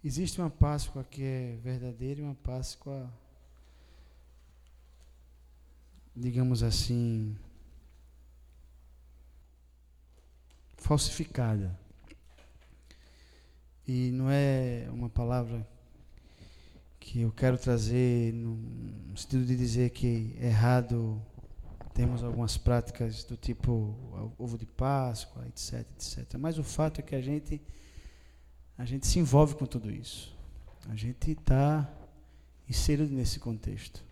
Existe uma Páscoa que é verdadeira e uma Páscoa, digamos assim, falsificada. E não é uma palavra que eu quero trazer no sentido de dizer que é errado, temos algumas práticas do tipo ovo de Páscoa, etc, etc. Mas o fato é que a gente se envolve com tudo isso. A gente está inserido nesse contexto.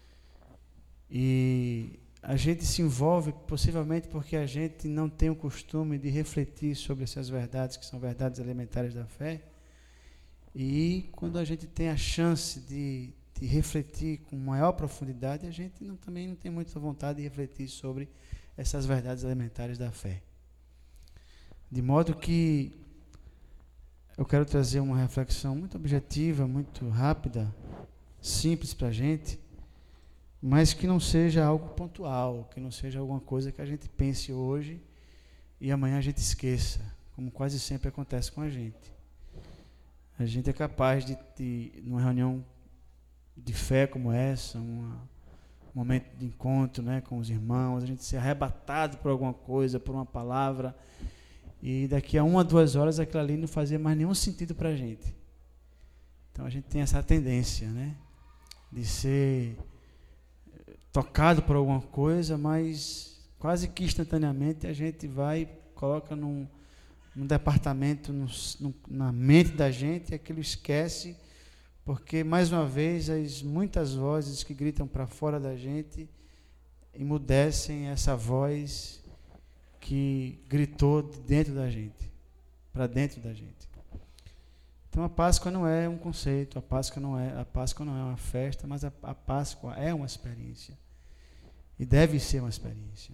E a gente se envolve possivelmente porque a gente não tem o costume de refletir sobre essas verdades, que são verdades elementares da fé. E quando a gente tem a chance de refletir com maior profundidade, a gente também não tem muita vontade de refletir sobre essas verdades elementares da fé. De modo que eu quero trazer uma reflexão muito objetiva, muito rápida, simples para a gente, mas que não seja algo pontual, que não seja alguma coisa que a gente pense hoje e amanhã a gente esqueça, como quase sempre acontece com a gente. A gente é capaz de numa reunião de fé como essa, um momento de encontro, né, com os irmãos, a gente ser arrebatado por alguma coisa, por uma palavra, e daqui a 1 a 2 horas aquilo ali não fazia mais nenhum sentido para a gente. Então a gente tem essa tendência, né, de ser tocado por alguma coisa, mas quase que instantaneamente a gente vai, coloca num departamento na mente da gente, e aquilo esquece, porque mais uma vez as muitas vozes que gritam para fora da gente emudecem essa voz que gritou de dentro da gente, para dentro da gente. Então a Páscoa não é um conceito, a Páscoa não é uma festa, mas a Páscoa é uma experiência. E deve ser uma experiência.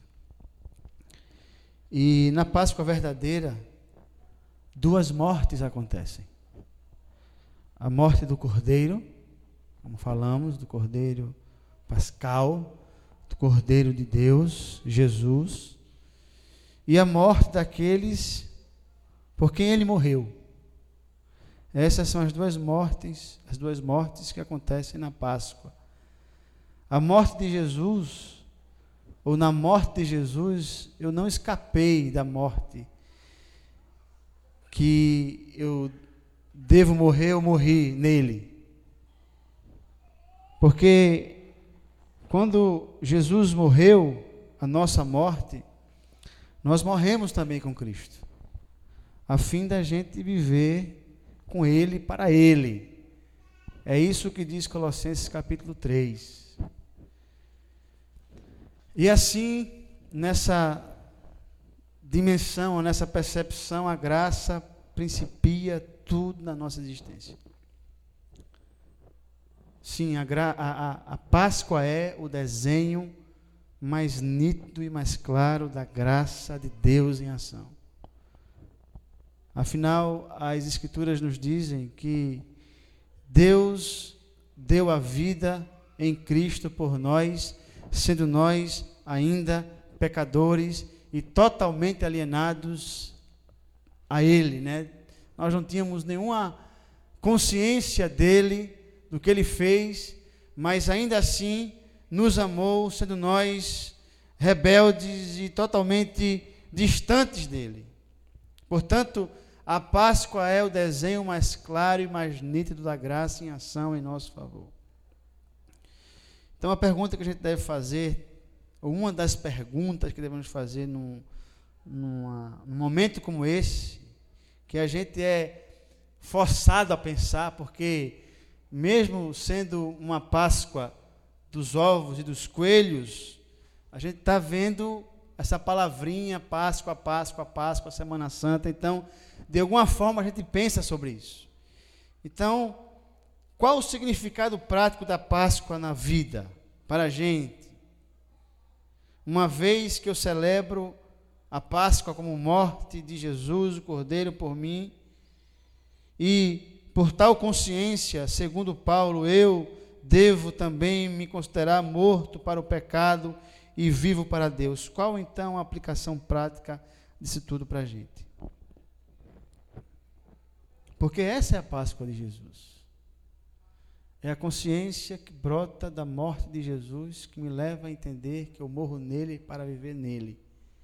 E na Páscoa verdadeira, 2 mortes acontecem. A morte do Cordeiro, como falamos, do Cordeiro Pascal, do Cordeiro de Deus, Jesus, e a morte daqueles por quem ele morreu. Essas são as duas mortes que acontecem na Páscoa. A morte de Jesus, ou na morte de Jesus, eu não escapei da morte que eu devo morrer, eu morri nele. Porque quando Jesus morreu a nossa morte, nós morremos também com Cristo, a fim da gente viver com Ele, para Ele. É isso que diz Colossenses capítulo 3. E assim, nessa dimensão, nessa percepção, a graça principia tudo na nossa existência. Sim, a Páscoa é o desenho mais nítido e mais claro da graça de Deus em ação. Afinal, as Escrituras nos dizem que Deus deu a vida em Cristo por nós, sendo nós ainda pecadores e totalmente alienados a Ele, né? Nós não tínhamos nenhuma consciência dele, do que Ele fez, mas ainda assim nos amou, sendo nós rebeldes e totalmente distantes dele. Portanto, a Páscoa é o desenho mais claro e mais nítido da graça em ação em nosso favor. Então, a pergunta que a gente deve fazer, ou uma das perguntas que devemos fazer num momento como esse, que a gente é forçado a pensar, porque mesmo sendo uma Páscoa dos ovos e dos coelhos, a gente está vendo essa palavrinha, Páscoa, Páscoa, Páscoa, Semana Santa. Então, de alguma forma, a gente pensa sobre isso. Então, qual o significado prático da Páscoa na vida, para a gente? Uma vez que eu celebro a Páscoa como morte de Jesus, o Cordeiro, por mim, e por tal consciência, segundo Paulo, eu devo também me considerar morto para o pecado e vivo para Deus. Qual então a aplicação prática disso tudo para a gente? Porque essa é a Páscoa de Jesus. É a consciência que brota da morte de Jesus que me leva a entender que eu morro nele para viver nele.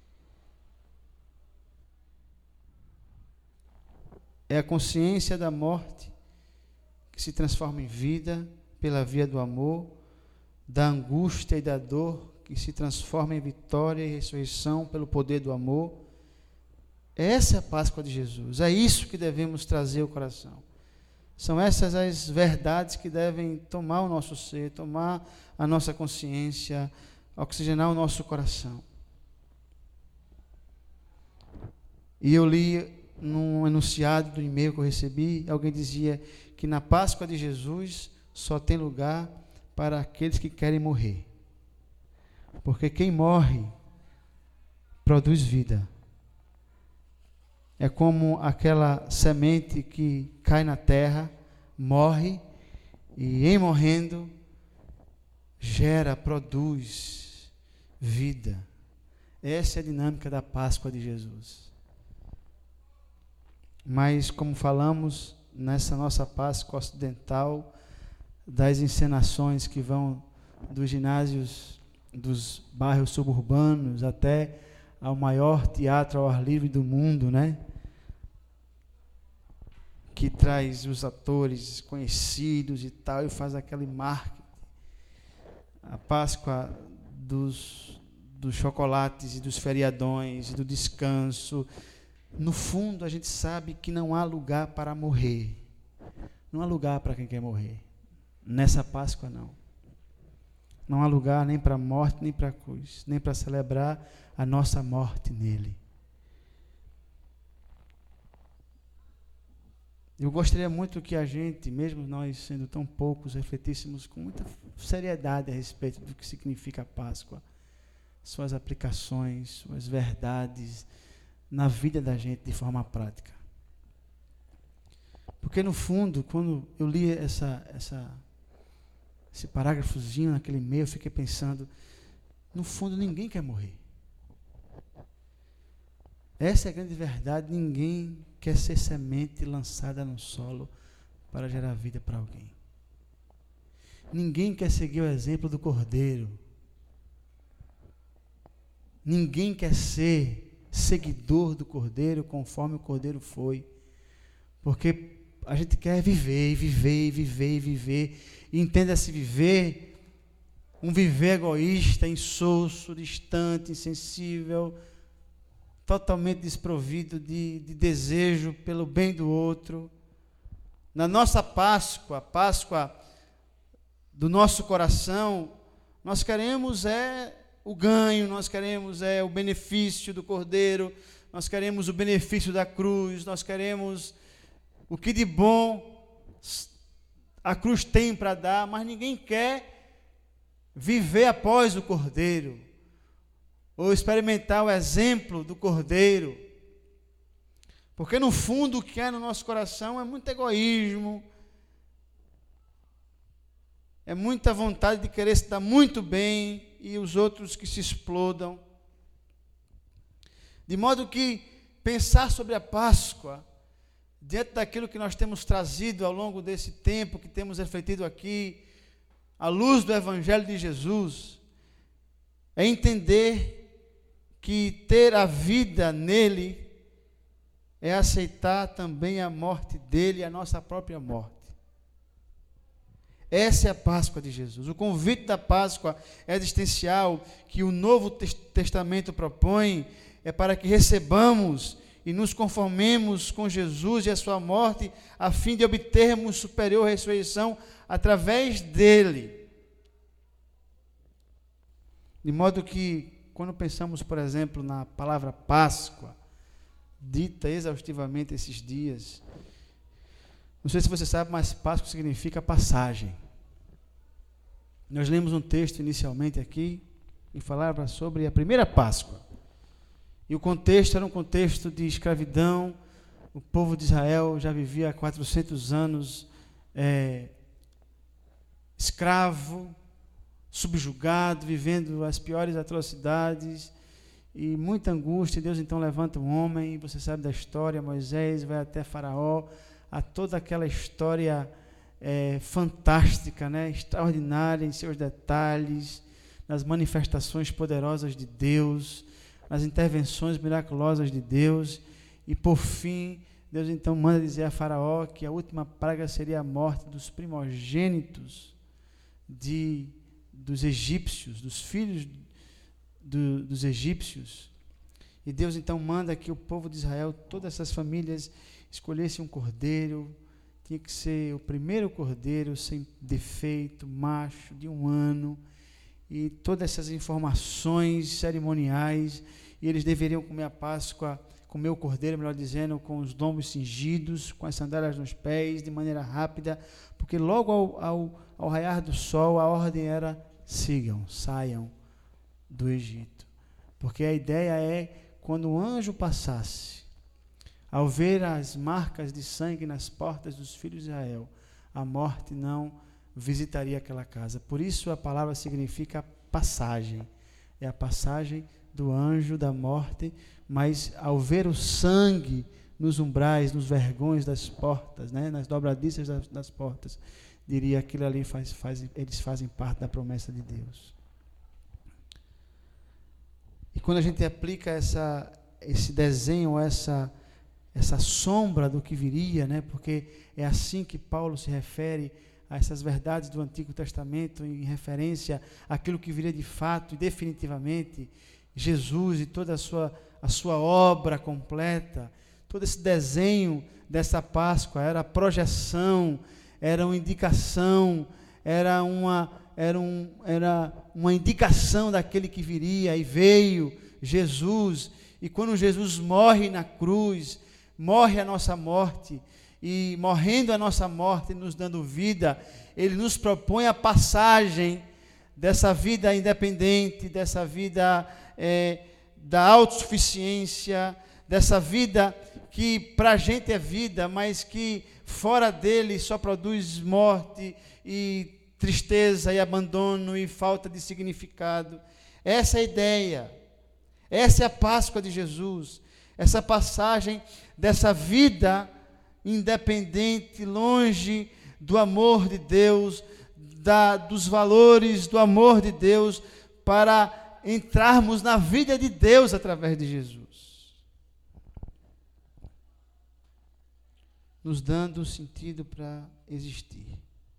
É a consciência da morte que se transforma em vida pela via do amor, da angústia e da dor que se transforma em vitória e ressurreição pelo poder do amor. Essa é a Páscoa de Jesus. É isso que devemos trazer ao coração. São essas as verdades que devem tomar o nosso ser, tomar a nossa consciência, oxigenar o nosso coração. E eu li num enunciado do e-mail que eu recebi, alguém dizia que na Páscoa de Jesus só tem lugar para aqueles que querem morrer. Porque quem morre produz vida. É como aquela semente que cai na terra, morre, e em morrendo, produz vida. Essa é a dinâmica da Páscoa de Jesus. Mas, como falamos, nessa nossa Páscoa ocidental, das encenações que vão dos ginásios dos bairros suburbanos até ao maior teatro ao ar livre do mundo, né? Que traz os atores conhecidos e tal, e faz aquele marketing. A Páscoa dos chocolates e dos feriadões e do descanso. No fundo, a gente sabe que não há lugar para morrer. Não há lugar para quem quer morrer. Nessa Páscoa, não. Não há lugar nem para a morte, nem para a cruz, nem para celebrar a nossa morte nele. Eu gostaria muito que a gente, mesmo nós sendo tão poucos, refletíssemos com muita seriedade a respeito do que significa a Páscoa, suas aplicações, suas verdades na vida da gente de forma prática. Porque no fundo, quando eu li esse parágrafozinho naquele e-mail, eu fiquei pensando, no fundo ninguém quer morrer. Essa é a grande verdade, ninguém quer ser semente lançada no solo para gerar vida para alguém. Ninguém quer seguir o exemplo do Cordeiro. Ninguém quer ser seguidor do Cordeiro conforme o Cordeiro foi. Porque a gente quer viver, e viver, e viver, e viver. E entenda-se viver, um viver egoísta, insosso, distante, insensível, totalmente desprovido de desejo pelo bem do outro. Na nossa Páscoa, a Páscoa do nosso coração, nós queremos o ganho, nós queremos o benefício do Cordeiro, nós queremos o benefício da cruz, nós queremos o que de bom a cruz tem para dar, mas ninguém quer viver após o Cordeiro, ou experimentar o exemplo do Cordeiro, porque no fundo o que há no nosso coração é muito egoísmo, é muita vontade de querer se dar muito bem e os outros que se explodam. De modo que pensar sobre a Páscoa, diante daquilo que nós temos trazido ao longo desse tempo, que temos refletido aqui, à luz do Evangelho de Jesus, é entender que ter a vida nele é aceitar também a morte dele, a nossa própria morte. Essa é a Páscoa de Jesus. O convite da Páscoa existencial que o Novo Testamento propõe é para que recebamos e nos conformemos com Jesus e a sua morte, a fim de obtermos superior ressurreição através dele. De modo que, quando pensamos, por exemplo, na palavra Páscoa, dita exaustivamente esses dias, não sei se você sabe, mas Páscoa significa passagem. Nós lemos um texto inicialmente aqui, e falava sobre a primeira Páscoa. E o contexto era um contexto de escravidão. O povo de Israel já vivia há 400 anos escravo, subjugado, vivendo as piores atrocidades e muita angústia. Deus então levanta um homem, você sabe da história, Moisés vai até Faraó, a toda aquela história fantástica, né? Extraordinária em seus detalhes, nas manifestações poderosas de Deus, nas intervenções miraculosas de Deus. E por fim, Deus então manda dizer a Faraó que a última praga seria a morte dos primogênitos dos egípcios, dos filhos dos egípcios. E Deus então manda que o povo de Israel, todas essas famílias, escolhessem um cordeiro. Tinha que ser o primeiro cordeiro, sem defeito, macho, de 1 ano. E todas essas informações cerimoniais. E eles deveriam comer a Páscoa, comer o cordeiro, melhor dizendo, com os lombos cingidos, com as sandálias nos pés, de maneira rápida. Porque logo ao raiar do sol, a ordem era: saiam do Egito. Porque a ideia é, quando o anjo passasse, ao ver as marcas de sangue nas portas dos filhos de Israel, a morte não visitaria aquela casa. Por isso a palavra significa passagem. É a passagem do anjo da morte, mas ao ver o sangue nos umbrais, nos vergões das portas, né, nas dobradiças das portas, diria: aquilo ali eles fazem parte da promessa de Deus. E quando a gente aplica esse desenho, essa sombra do que viria, né? Porque é assim que Paulo se refere a essas verdades do Antigo Testamento, em referência àquilo que viria de fato e definitivamente, Jesus e toda a sua obra completa. Todo esse desenho dessa Páscoa era a projeção, era uma indicação, era uma indicação daquele que viria, e veio Jesus. E quando Jesus morre na cruz, morre a nossa morte, e morrendo a nossa morte, nos dando vida, ele nos propõe a passagem dessa vida independente, dessa vida da autossuficiência, dessa vida que para a gente é vida, mas que fora dele só produz morte e tristeza e abandono e falta de significado. Essa é a ideia, essa é a Páscoa de Jesus, essa passagem dessa vida independente, longe do amor de Deus, dos valores do amor de Deus, para entrarmos na vida de Deus através de Jesus, nos dando sentido para existir.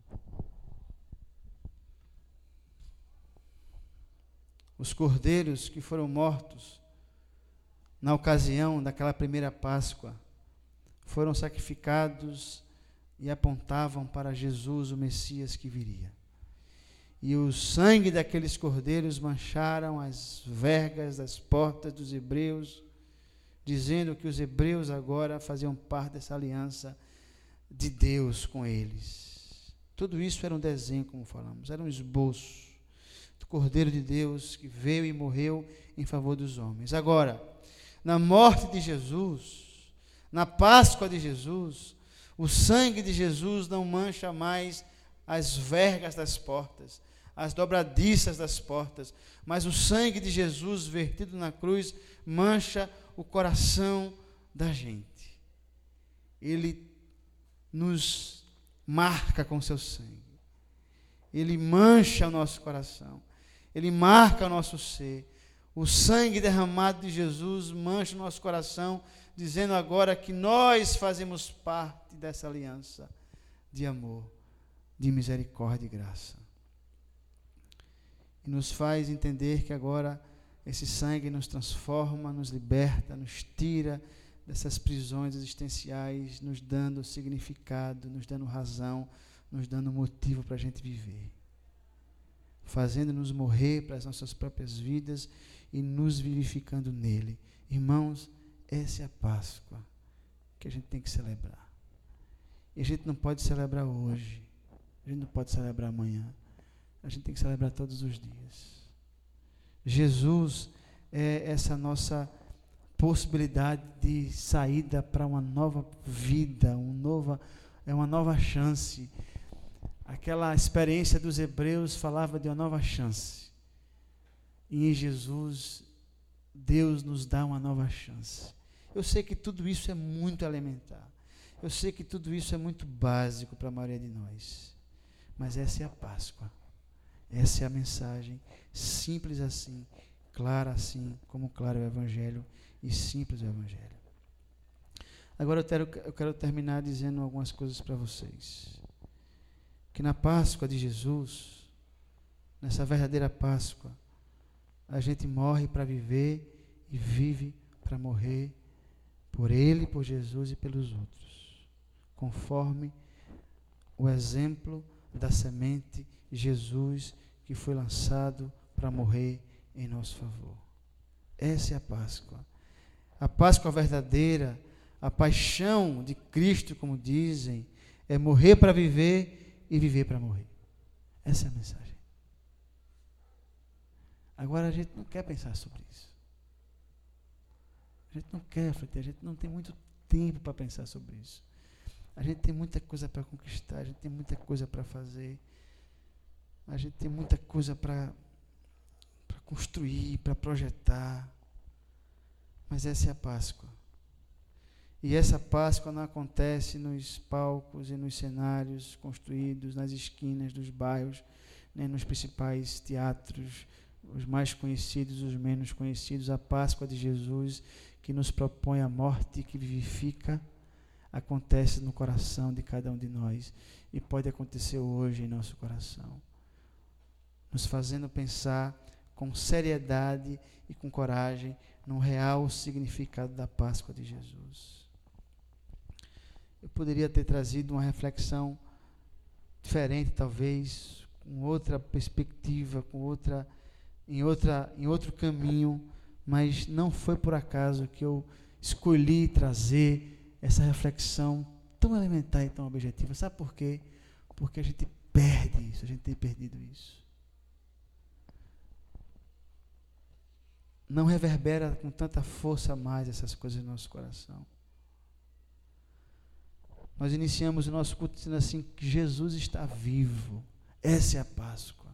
Os cordeiros que foram mortos na ocasião daquela primeira Páscoa foram sacrificados e apontavam para Jesus, o Messias que viria. E o sangue daqueles cordeiros mancharam as vergas das portas dos hebreus, dizendo que os hebreus agora faziam parte dessa aliança de Deus com eles. Tudo isso era um desenho, como falamos, era um esboço do Cordeiro de Deus que veio e morreu em favor dos homens. Agora, na morte de Jesus, na Páscoa de Jesus, o sangue de Jesus não mancha mais as vergas das portas, as dobradiças das portas, mas o sangue de Jesus vertido na cruz mancha o coração da gente. Ele nos marca com seu sangue. Ele mancha o nosso coração. Ele marca o nosso ser. O sangue derramado de Jesus mancha o nosso coração, dizendo agora que nós fazemos parte dessa aliança de amor, de misericórdia e graça. E nos faz entender que agora esse sangue nos transforma, nos liberta, nos tira dessas prisões existenciais, nos dando significado, nos dando razão, nos dando motivo para a gente viver, fazendo-nos morrer para as nossas próprias vidas e nos vivificando nele. Irmãos, essa é a Páscoa que a gente tem que celebrar. E a gente não pode celebrar hoje, a gente não pode celebrar amanhã, a gente tem que celebrar todos os dias. Jesus é essa nossa possibilidade de saída para uma nova vida, uma nova chance. Aquela experiência dos hebreus falava de uma nova chance. E em Jesus, Deus nos dá uma nova chance. Eu sei que tudo isso é muito elementar. Eu sei que tudo isso é muito básico para a maioria de nós, mas essa é a Páscoa. Essa é a mensagem, simples assim, clara assim, como claro é o Evangelho e simples é o Evangelho. Agora eu quero terminar dizendo algumas coisas para vocês. Que na Páscoa de Jesus, nessa verdadeira Páscoa, a gente morre para viver e vive para morrer por Ele, por Jesus e pelos outros, conforme o exemplo da semente Jesus que foi lançado para morrer em nosso favor. Essa é a Páscoa. A Páscoa verdadeira, a paixão de Cristo, como dizem, é morrer para viver e viver para morrer. Essa é a mensagem. Agora a gente não quer pensar sobre isso. A gente não quer refletir, a gente não tem muito tempo para pensar sobre isso. A gente tem muita coisa para conquistar, a gente tem muita coisa para fazer, a gente tem muita coisa para construir, para projetar. Mas essa é a Páscoa. E essa Páscoa não acontece nos palcos e nos cenários construídos, nas esquinas dos bairros, nem nos principais teatros, os mais conhecidos, os menos conhecidos. A Páscoa de Jesus, que nos propõe a morte, que vivifica, acontece no coração de cada um de nós e pode acontecer hoje em nosso coração, nos fazendo pensar com seriedade e com coragem no real significado da Páscoa de Jesus. Eu poderia ter trazido uma reflexão diferente, talvez, com outra perspectiva, em outro caminho, mas não foi por acaso que eu escolhi trazer essa reflexão tão elementar e tão objetiva. Sabe por quê? Porque a gente perde isso, a gente tem perdido isso. Não reverbera com tanta força mais essas coisas no nosso coração. Nós iniciamos o nosso culto dizendo assim, que Jesus está vivo. Essa é a Páscoa.